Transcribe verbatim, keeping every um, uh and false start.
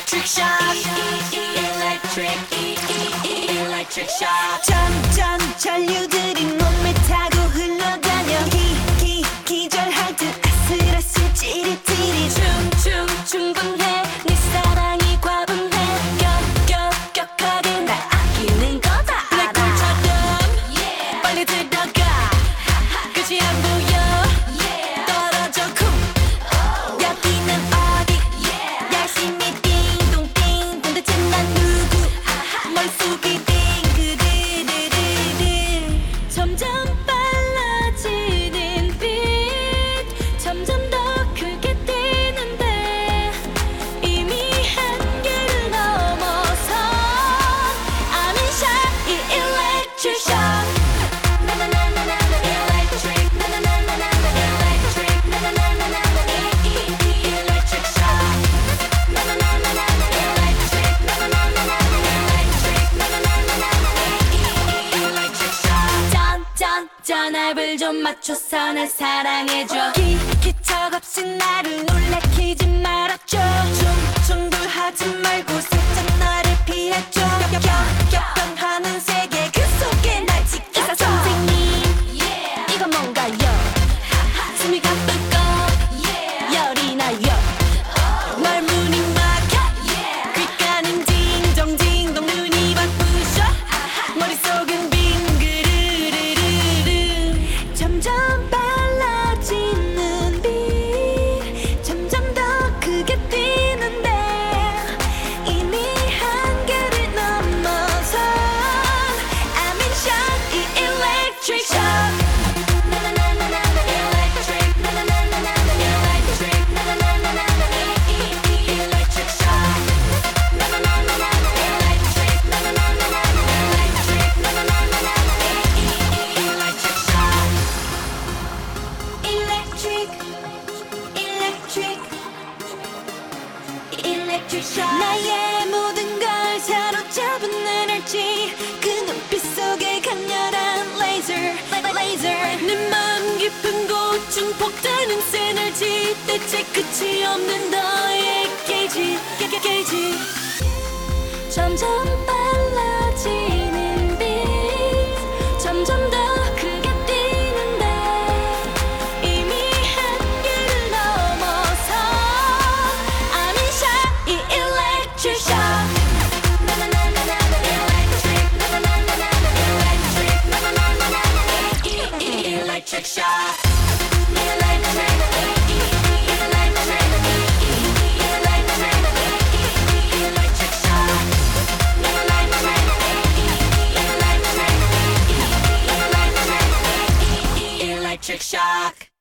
electric shock. Electric, electric shock. 점점 전류들이 몸에 타고 흘러다녀. 기, 기, 기절할 듯 아슬아슬 찌릿찌릿. 충충 충분해. 네 사랑이 과분해. 격격격하게 날 아끼는 거다 알아. 블랙홀처럼 빨리 들어가. 끝이 안 보여. 떨어져 쿵. 여기는 어디? 열심히 띵동띵. 도대체 난 누구? 머릿속이 띵그르르르르. 점점 빨라지는 빛. 점점 더 크게 뛰는데 이미 한계를 넘어서 I'm in shock. 이 electric shock. 나나나나나 electric. 나나나나나 electric. 나나나나나 electric shock. 나나나나나 electric. 나나나나나 electric. 나나나나나 electric shock. 짠짠 짠압을 좀 맞춰서 날 사랑해줘. 기, 기척 없이 나를 놀래키지 말아줘. 충충돌하지 말고 살짝 나를 피해줘. 격격격변하는 세계 그 속에 날 지켜. 의사 선생님 이건 뭔가요? 숨이 가쁘고 열이 나요. 말문이 막혀 귓가는 징정징동 눈이 바쁘셔. 머릿속은 빙그르르르르. 점점 빨라지는 빛. 점점 더 크게 뛰는데 이미 한계를 넘어서 I'm in shock. 이 electric shock. 나나나나나 electric. 나나나나나 electric. 나나나나나 electric shock. 나나나나나 electric. 나나나나나 electric. 나나나나나 electric shock. Electric, electric, electric shock. 나의 모든 걸 사로잡은 에너지. 그 눈빛 속에 강렬한 laser, laser. 내 마음 깊은 곳 증폭되는 시너지. 대체 끝이 없는 너의 게이지, 게- 게이지. 점점 빨라지는 빛. 점점 더 크게 뛰는데 이미 한계를 넘어서 I'm in shock. 이 electric shock. 나나나나나 electric. 나나나나나 electric. 나나나나나 electric shock. Electric, electric, electric, electric shock. Electric, electric, electric, electric shock.